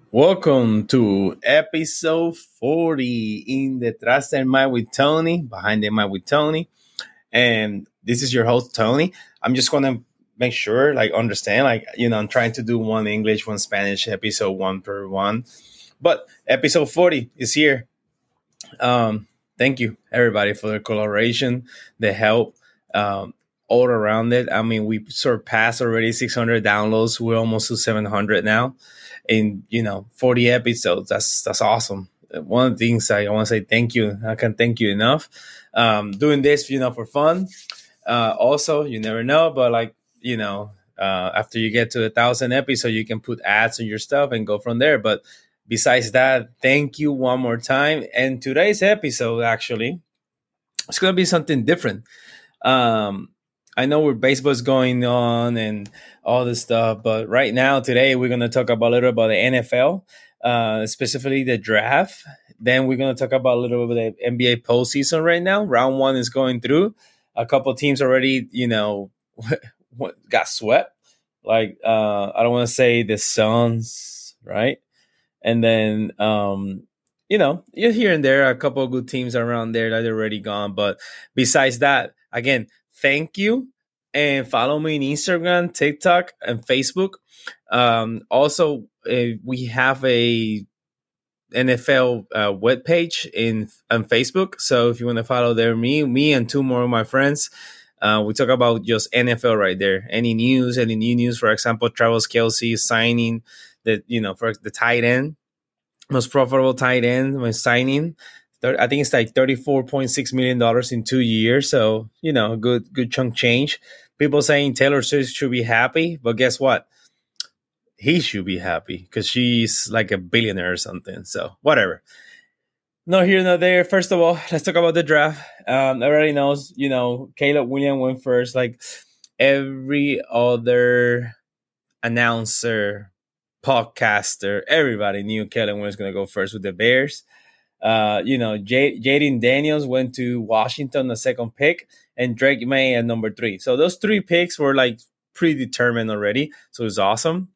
Welcome to episode 40 in the Trust and Mind with Tony, behind the mic with Tony. And this is your host, Tony. I'm just going to make sure, understand, I'm trying to do one English, one Spanish episode, one per one. But episode 40 is here. Thank you, everybody, for the collaboration, the help, all around it. I mean, we surpassed already 600 downloads. We're almost to 700 now in 40 episodes. That's awesome. One of the things I want to say thank you. I can't thank you enough. Doing this, for fun. Also, you never know, but after you get to 1,000 episodes, you can put ads on your stuff and go from there. But besides that, thank you one more time. And today's episode, actually, it's going to be something different. I know where baseball's going on and all this stuff, but right now, today, we're going to talk about a little about the NFL, specifically the draft. Then we're going to talk about a little bit of the NBA postseason right now. Round one is going through. A couple of teams already, got swept. I don't want to say the Suns, right? And then, you're here and there, a couple of good teams around there that are already gone. But besides that, again, thank you. And follow me on Instagram, TikTok, and Facebook. Also, we have a NFL webpage on Facebook. So if you want to follow there, me and two more of my friends, we talk about just NFL right there. Any new news, for example, Travis Kelce signing for the tight end, most profitable tight end when signing. I think it's like $34.6 million in 2 years. So, good chunk change. People saying Taylor Swift should be happy, but guess what? He should be happy because she's like a billionaire or something. So whatever. No here, no there. First of all, let's talk about the draft. Everybody knows, Caleb Williams went first. Like every other announcer, podcaster, everybody knew Caleb was going to go first with the Bears. Jaden Daniels went to Washington, the second pick, and Drake May at number 3. So those 3 picks were like predetermined already. So it's awesome.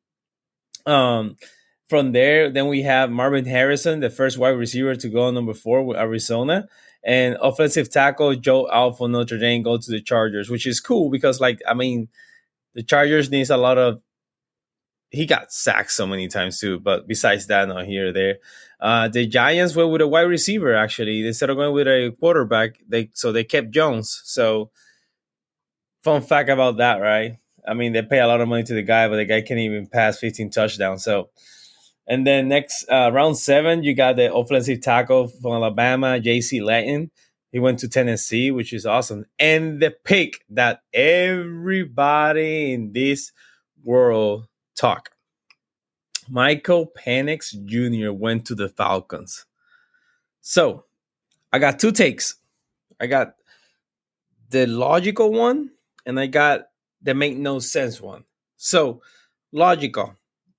From there, then we have Marvin Harrison, the first wide receiver to go number 4 with Arizona, and offensive tackle Joe Alfo, Notre Dame, go to the Chargers, which is cool because, the Chargers needs a lot of. He got sacked so many times too, but besides that, not here or there. The Giants went with a wide receiver. Actually, instead of going with a quarterback, they kept Jones. So, fun fact about that, right? I mean, they pay a lot of money to the guy, but the guy can't even pass 15 touchdowns. So, and then next round 7, you got the offensive tackle from Alabama, J.C. Layton. He went to Tennessee, which is awesome. And the pick that everybody in this world talk. Michael Penix Jr. went to the Falcons. So I got 2 takes. I got the logical one and I got the make no sense one. So logical.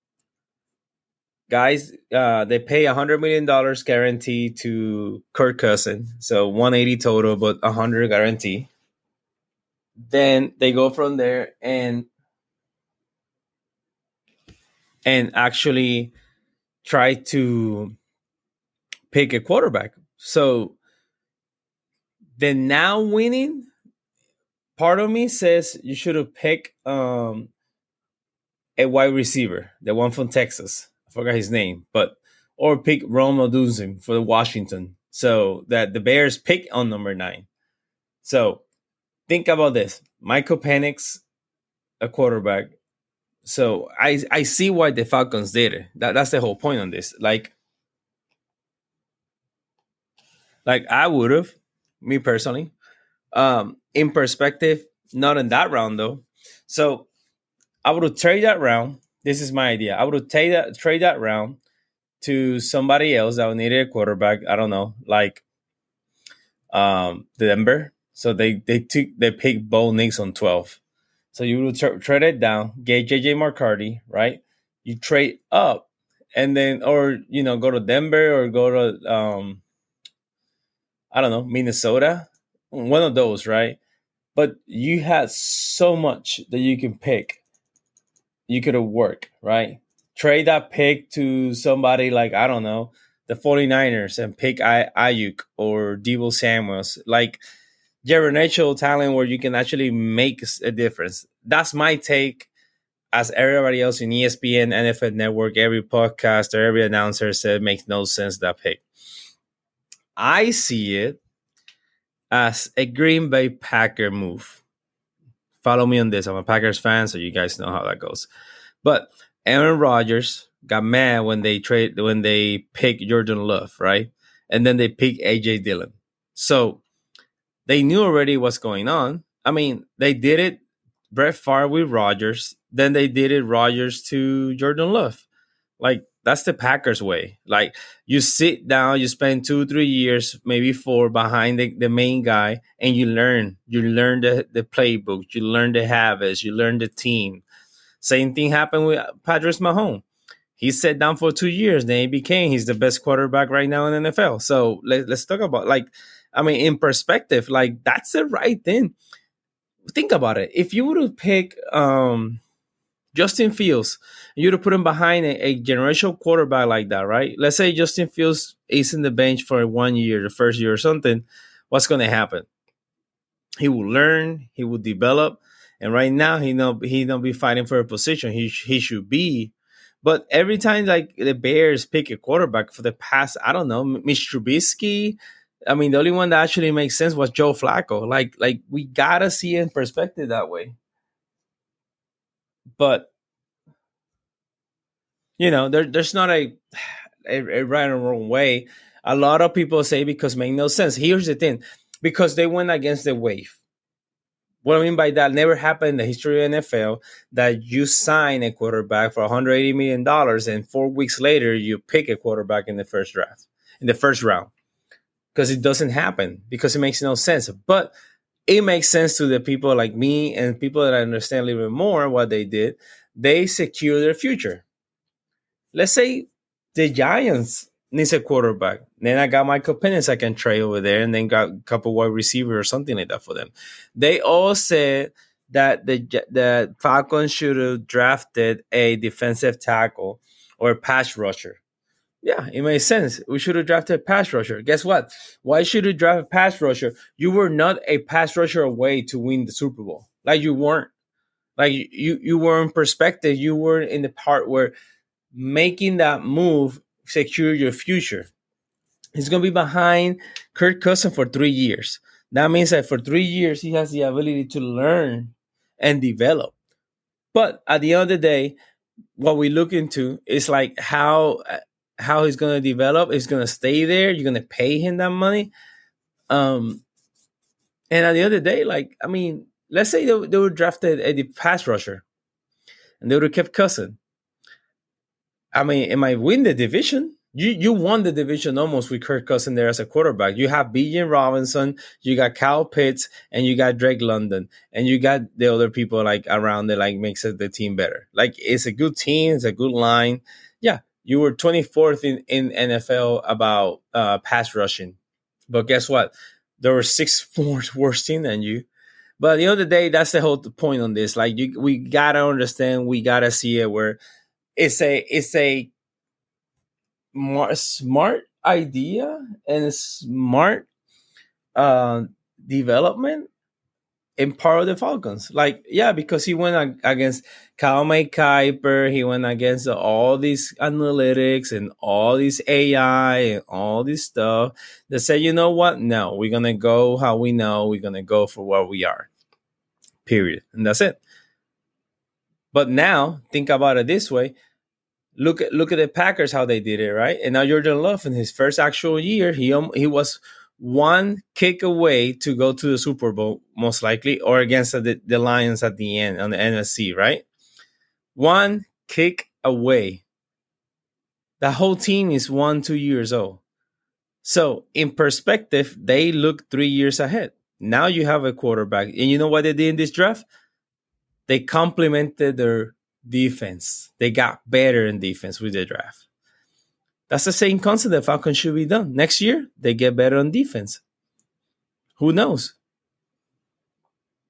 Guys, they pay $100 million guarantee to Kirk Cousins. So 180 total, but 100 guarantee. Then they go from there and actually try to pick a quarterback. So the now winning part of me says you should have picked a wide receiver, the one from Texas. I forgot his name, or pick Rome Odunze for the Washington. So that the Bears pick on number 9. So think about this. Michael Penix, a quarterback. So I see why the Falcons did it. That's the whole point on this. Like I would have, me personally. In perspective, not in that round though. So I would have traded that round. This is my idea. I would have trade that round to somebody else that would need a quarterback. I don't know, like Denver. So they picked Bo Nix on 12. So you would trade it down, get JJ McCarthy, right? You trade up, and then or go to Denver or go to I don't know, Minnesota, one of those, right? But you had so much that you can pick. You could have worked, right? trade that pick to somebody like, I don't know, the 49ers and pick Ayuk or Debo Samuels, like generational talent where you can actually make a difference. That's my take. As everybody else in ESPN, NFL Network, every podcast or every announcer said, makes no sense that pick. I see it as a Green Bay Packer move. Follow me on this. I'm a Packers fan, so you guys know how that goes. But Aaron Rodgers got mad when they picked Jordan Love, right? And then they picked AJ Dillon. So they knew already what's going on. I mean, they did it Brett Favre with Rodgers. Then they did it Rodgers to Jordan Love. Like, that's the Packers way. Like, you sit down, you spend 2-3 years, maybe 4 behind the main guy, and you learn. You learn the playbook, you learn the habits, you learn the team. Same thing happened with Patrick Mahomes. He sat down for 2 years, then he's the best quarterback right now in the NFL. So let's talk about, like, I mean, in perspective, like, that's the right thing. Think about it. If you were to pick Justin Fields, you would put him behind a generational quarterback like that, right? Let's say Justin Fields is in the bench for 1 year, the first year or something. What's going to happen? He will learn, he will develop, and right now he don't be fighting for a position. He should be. But every time, like, the Bears pick a quarterback for the past, I don't know, Mitch Trubisky. I mean, the only one that actually makes sense was Joe Flacco. Like we gotta see it in perspective that way. But there's not a right or wrong way. A lot of people say because make no sense. Here's the thing, because they went against the wave. What I mean by that, never happened in the history of NFL that you sign a quarterback for $180 million and 4 weeks later you pick a quarterback in the first draft, in the first round. Because it doesn't happen, because it makes no sense. But it makes sense to the people like me and people that understand a little bit more what they did. They secure their future. Let's say the Giants needs a quarterback. Then I got Michael Penix I can trade over there, and then got a couple wide receiver or something like that for them. They all said that the Falcons should have drafted a defensive tackle or a pass rusher. Yeah, it makes sense. We should have drafted a pass rusher. Guess what? Why should we draft a pass rusher? You were not a pass rusher away to win the Super Bowl. Like, you weren't. Like, you were in perspective. You were in the part where making that move secure your future. He's going to be behind Kirk Cousins for 3 years. That means that for 3 years, he has the ability to learn and develop. But at the end of the day, what we look into is like how he's going to develop. He's going to stay there. You're going to pay him that money. And at the end of the day, like, I mean, let's say they were drafted a pass rusher and they would have kept Cousins. I mean, it might win the division. You won the division almost with Kirk Cousins there as a quarterback. You have Bijan Robinson, you got Kyle Pitts, and you got Drake London, and you got the other people like around that like makes it the team better. Like, it's a good team, it's a good line. Yeah, you were 24th in NFL about pass rushing, but guess what? There were 6 more worse team than you. But at the end of the day, that's the whole point on this. Like, we gotta understand, we gotta see it where it's a smart idea and a smart development in part of the Falcons. Like, yeah, because he went against Kyle Kuiper, he went against all these analytics and all this AI and all this stuff that said, you know what? No, we're gonna go how we know. We're gonna go for what we are. Period, and that's it. But now think about it this way. Look at the Packers, how they did it, right? And now Jordan Love, in his first actual year, he was one kick away to go to the Super Bowl, most likely, or against the Lions at the end on the NFC, right? One kick away. The whole team is 1-2 years old. So in perspective, they look 3 years ahead. Now you have a quarterback. And you know what they did in this draft? They complemented their defense. They got better in defense with the draft. That's the same concept that Falcons should be done. Next year, they get better on defense. Who knows?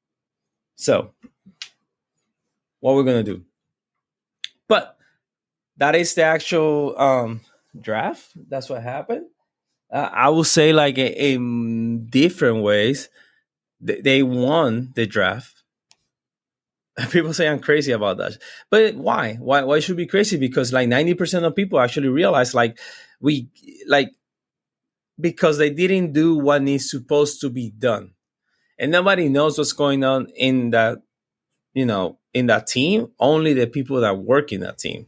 So, what we're going to do. But that is the actual draft. That's what happened. I will say like in different ways. They won the draft. People say I'm crazy about that, but why? Why should be crazy? Because like 90% of people actually realize like we like because they didn't do what is supposed to be done, and nobody knows what's going on in that in that team. Only the people that work in that team.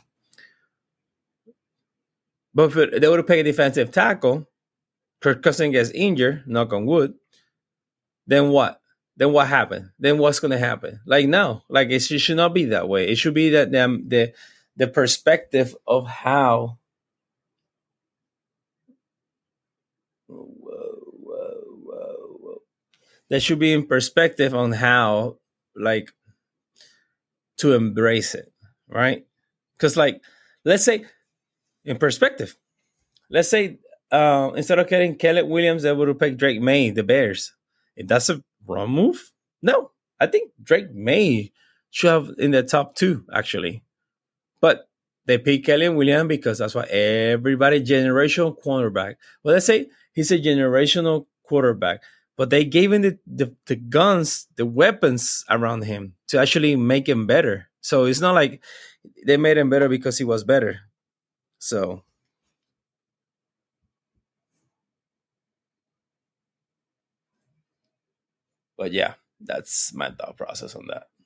But if they would pay a defensive tackle, Kirk Cousins gets injured, knock on wood, then what? Then what happened? Then what's going to happen? Like no, like it should not be that way. It should be that the perspective of how that should be in perspective on how like to embrace it, right? Because like let's say in perspective, let's say instead of getting Caleb Williams, they would have picked Drake May, the Bears. If that's a wrong move, no. I think Drake May should have in the top two, actually. But they picked Kelly Williams because that's what everybody generational quarterback. Well, let's say he's a generational quarterback, but they gave him the guns, the weapons around him to actually make him better. So it's not like they made him better because he was better. So, but yeah, that's my thought process on that.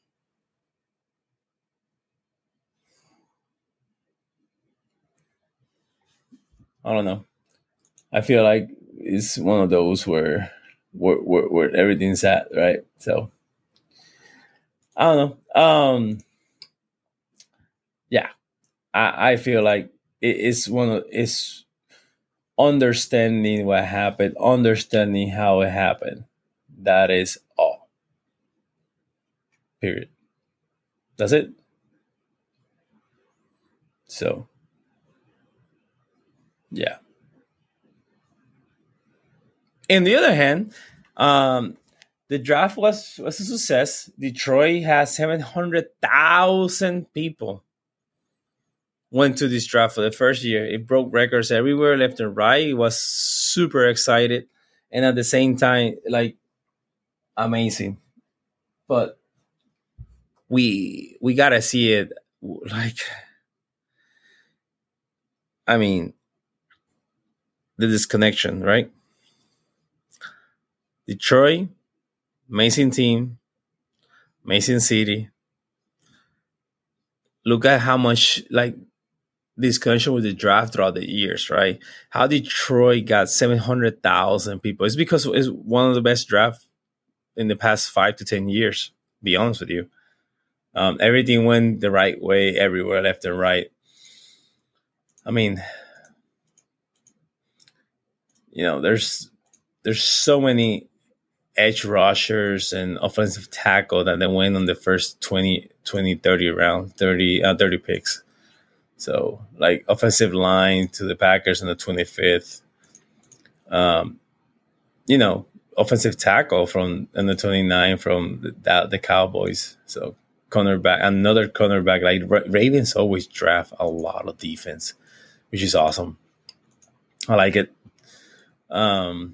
I don't know. I feel like it's one of those where everything's at, right? So I don't know. Yeah, I feel like it's one of it's understanding what happened, understanding how it happened. That is all. Period. That's it. So yeah. On the other hand, um, the draft was a success. Detroit has 700,000 people went to this draft for the first year. It broke records everywhere, left and right. It was super excited, and at the same time, like amazing. But we gotta see it. Like, I mean, the disconnection, right? Detroit, amazing team, amazing city. Look at how much like this connection with the draft throughout the years, right? How Detroit got 700,000 people. It's because it's one of the best drafts in the past 5 to 10 years. Be honest with you, everything went the right way everywhere, left and right. I mean, there's so many edge rushers and offensive tackle that they went on the first 30 round, 30 picks. So like offensive line to the Packers in the 25th. Um, offensive tackle from in the 29 from the Cowboys. So cornerback, another cornerback. Like Ravens always draft a lot of defense, which is awesome. I like it. Um,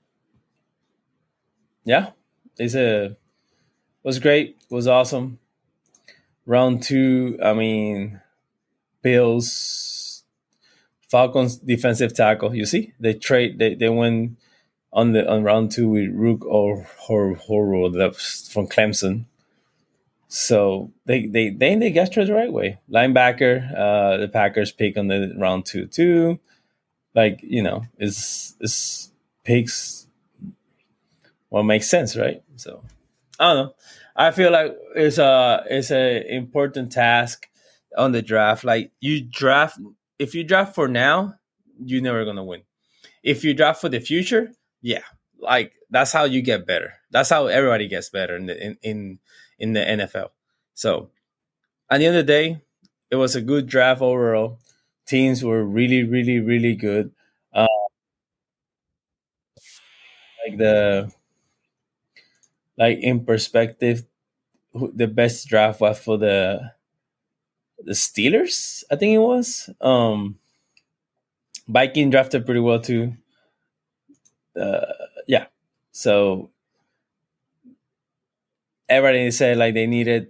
yeah, it's a was great. Was awesome. Round two. I mean, Bills Falcons defensive tackle. You see, they went on round two with Rook or Horo from Clemson. So they got to the right way. Linebacker, the Packers pick on the round two too. Like is picks what makes sense, right? So I don't know. I feel like it's a important task on the draft. Like you draft if you draft for now, you're never gonna win. If you draft for the future, yeah, like that's how you get better. That's how everybody gets better in the NFL. So at the end of the day, it was a good draft overall. Teams were really, really, really good. Uh, like in perspective, the best draft was for the the Steelers, I think it was. Viking drafted pretty well too. Yeah. So everybody said like they needed,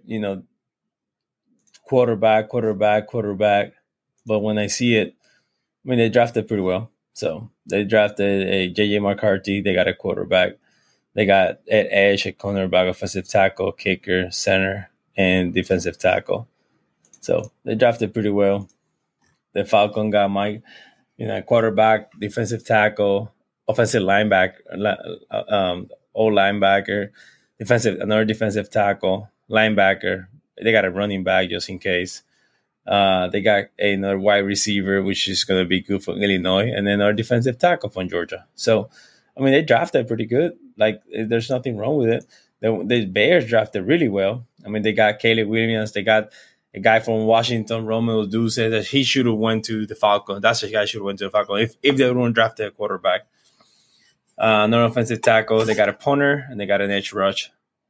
quarterback. But when I see it, I mean, they drafted pretty well. So they drafted a JJ McCarthy. They got a quarterback. They got at edge, a cornerback, offensive tackle, kicker, center, and defensive tackle. So they drafted pretty well. The Falcon got Mike, quarterback, defensive tackle, offensive linebacker, old linebacker, another defensive tackle, linebacker. They got a running back just in case. They got another wide receiver, which is going to be good for Illinois, and then our defensive tackle from Georgia. So, I mean, they drafted pretty good. Like, there's nothing wrong with it. The Bears drafted really well. I mean, they got Caleb Williams. They got a guy from Washington, Romeo Duse, said that he should have went to the Falcons. That's the guy should have went to the Falcons if they wouldn't drafted a quarterback. Another offensive tackle. They got a punter, and they got an edge rush.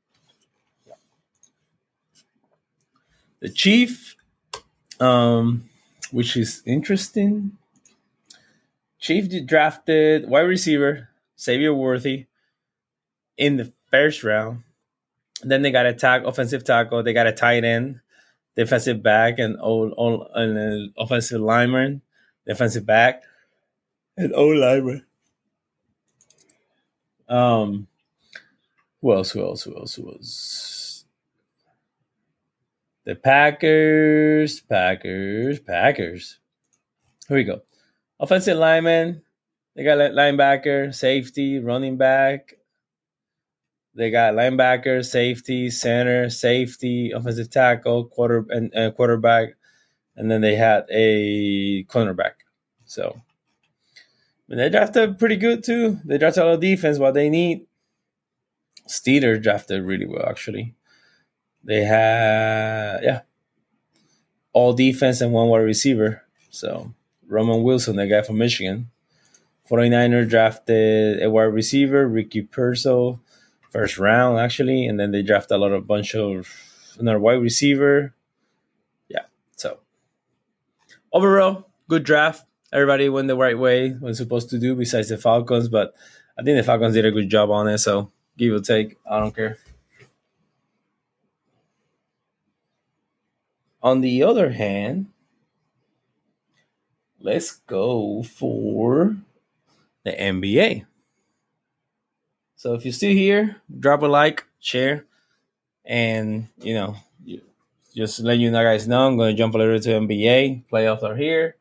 The Chief, which is interesting. Chief drafted wide receiver Xavier Worthy in the first round. Then they got offensive tackle. They got a tight end, defensive back, and an offensive lineman, defensive back, and old lineman. Who else? The Packers. Here we go. Offensive lineman. They got linebacker, safety, running back. They got linebacker, safety, center, safety, offensive tackle, quarterback, and then they had a cornerback. So they drafted pretty good too. They drafted a lot of defense. What they need. Steelers drafted really well, actually. They had all defense and one wide receiver. So Roman Wilson, the guy from Michigan. 49ers drafted a wide receiver, Ricky Pearsall, first round actually, and then they drafted a bunch of another wide receiver. Yeah, so overall, good draft. Everybody went the right way, was supposed to do, besides the Falcons, but I think the Falcons did a good job on it, so give or take, I don't care. On the other hand, let's go for the NBA. So if you're still here, drop a like, share, and just let you guys know, I'm going to jump a little to NBA. Playoffs are here.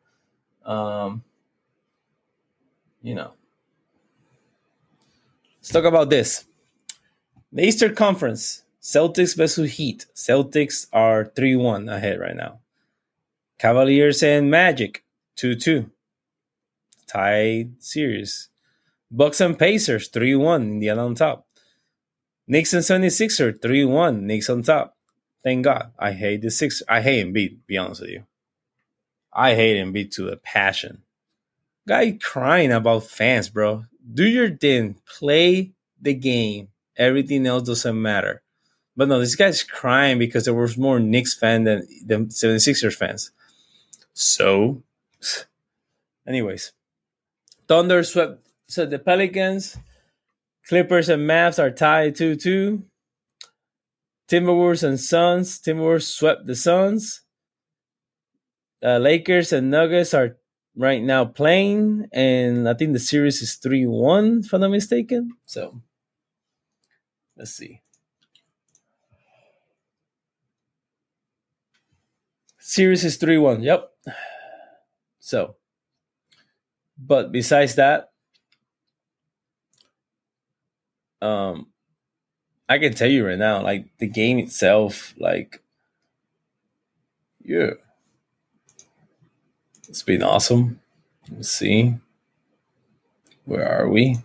Let's talk about this. The Eastern Conference, Celtics versus Heat. Celtics are 3-1 ahead right now. Cavaliers and Magic, 2-2. Tied series. Bucks and Pacers, 3-1. Indiana on top. Knicks and 76ers, 3-1. Knicks on top. Thank God. I hate the Sixers. I hate Embiid, to be honest with you. I hate Embiid to a passion. Guy crying about fans, bro. Do your thing. Play the game. Everything else doesn't matter. But no, this guy's crying because there was more Knicks fans than 76ers fans. So, anyways. Thunder swept the Pelicans. Clippers and Mavs are tied 2-2. Timberwolves and Suns. Timberwolves swept the Suns. Lakers and Nuggets are right now playing, and I think the series is 3-1, if I'm not mistaken. So, let's see. Series is 3-1. Yep. So, but besides that, I can tell you right now, like the game itself, like, yeah, it's been awesome. Let's see. Where are we?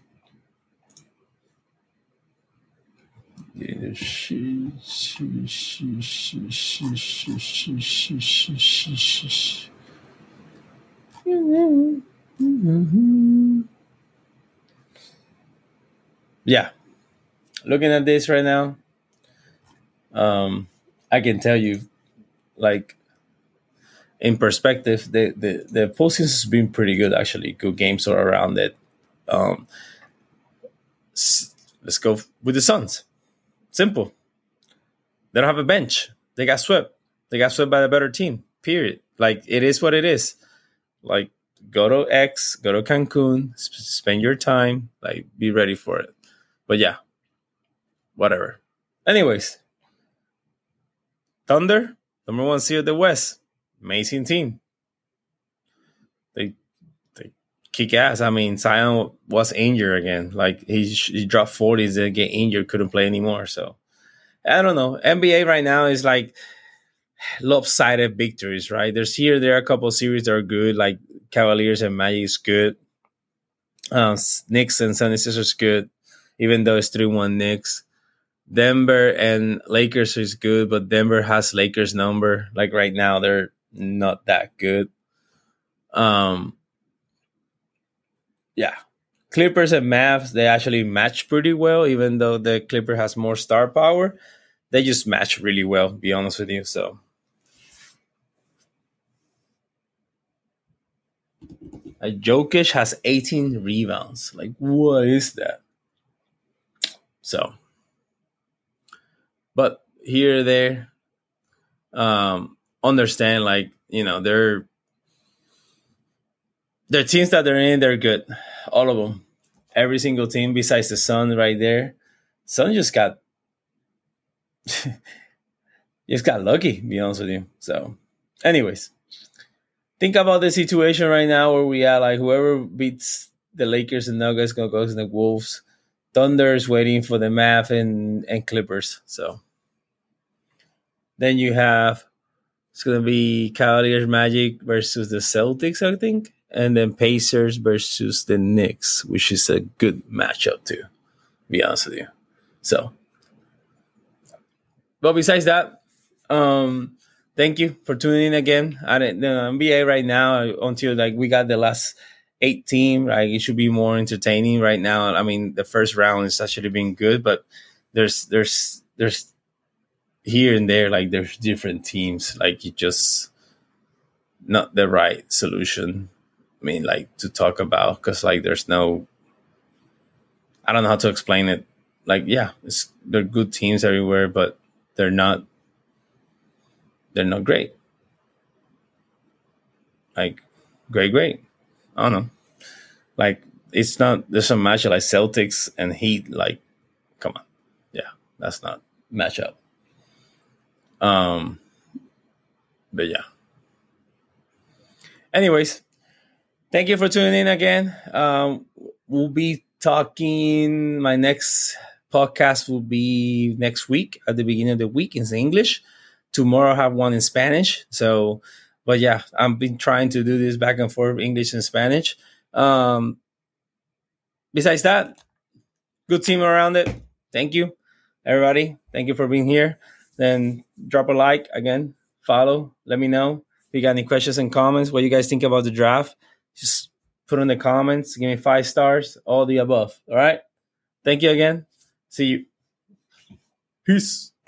Yeah. Looking at this right now, I can tell you, like, in perspective, the postseason has been pretty good actually. Good games all around it. Um, let's go with the Suns. Simple. They don't have a bench. They got swept. They got swept by the better team. Period. Like it is what it is. Like go to X, go to Cancun, spend your time. Like be ready for it. But yeah, whatever. Anyways, Thunder, number one seed of the West, amazing team. They they kick ass. I mean, Zion was injured again. Like he dropped 40s, then get injured, couldn't play anymore. So I don't know. NBA right now is like lopsided victories, right? There are a couple of series that are good, like Cavaliers and Magic is good. Knicks and 76ers is good, even though it's 3-1 Knicks. Denver and Lakers is good, but Denver has Lakers number. Like right now, they're not that good. Yeah. Clippers and Mavs, they actually match pretty well, even though the Clipper has more star power. They just match really well, to be honest with you. So like Jokic has 18 rebounds. Like, what is that? So, but here, there, understand, like, you know, they're teams that they're in, they're good. All of them. Every single team besides the Sun right there. Sun just got lucky, to be honest with you. So, anyways, think about the situation right now where we are. Like, whoever beats the Lakers and Nuggets gonna go to the Wolves. Thunder is waiting for the Mavs and Clippers. So then you have, it's gonna be Cavaliers Magic versus the Celtics, I think, and then Pacers versus the Knicks, which is a good matchup too, to be honest with you. So, but besides that, thank you for tuning in again. I didn't the NBA right now until like we got the last 8 team. Right, it should be more entertaining right now. I mean, the first round is actually been good, but there's here and there, like there's different teams. Like it just not the right solution. I mean, like to talk about, because like there's no, I don't know how to explain it. Like, yeah, they're good teams everywhere, but they're not great. Like great. I don't know. Like it's not. There's some matchup like Celtics and Heat. Like, come on, yeah, that's not matchup. But yeah. Anyways, thank you for tuning in again. We'll be talking. My next podcast will be next week at the beginning of the week in English. Tomorrow I have one in Spanish. So, but yeah, I've been trying to do this back and forth, English and Spanish. Besides that, good team around it. Thank you, everybody. Thank you for being here. Then drop a like again, follow. Let me know if you got any questions and comments. What you guys think about the draft? Just put in the comments. Give me 5 stars. All the above. All right. Thank you again. See you. Peace.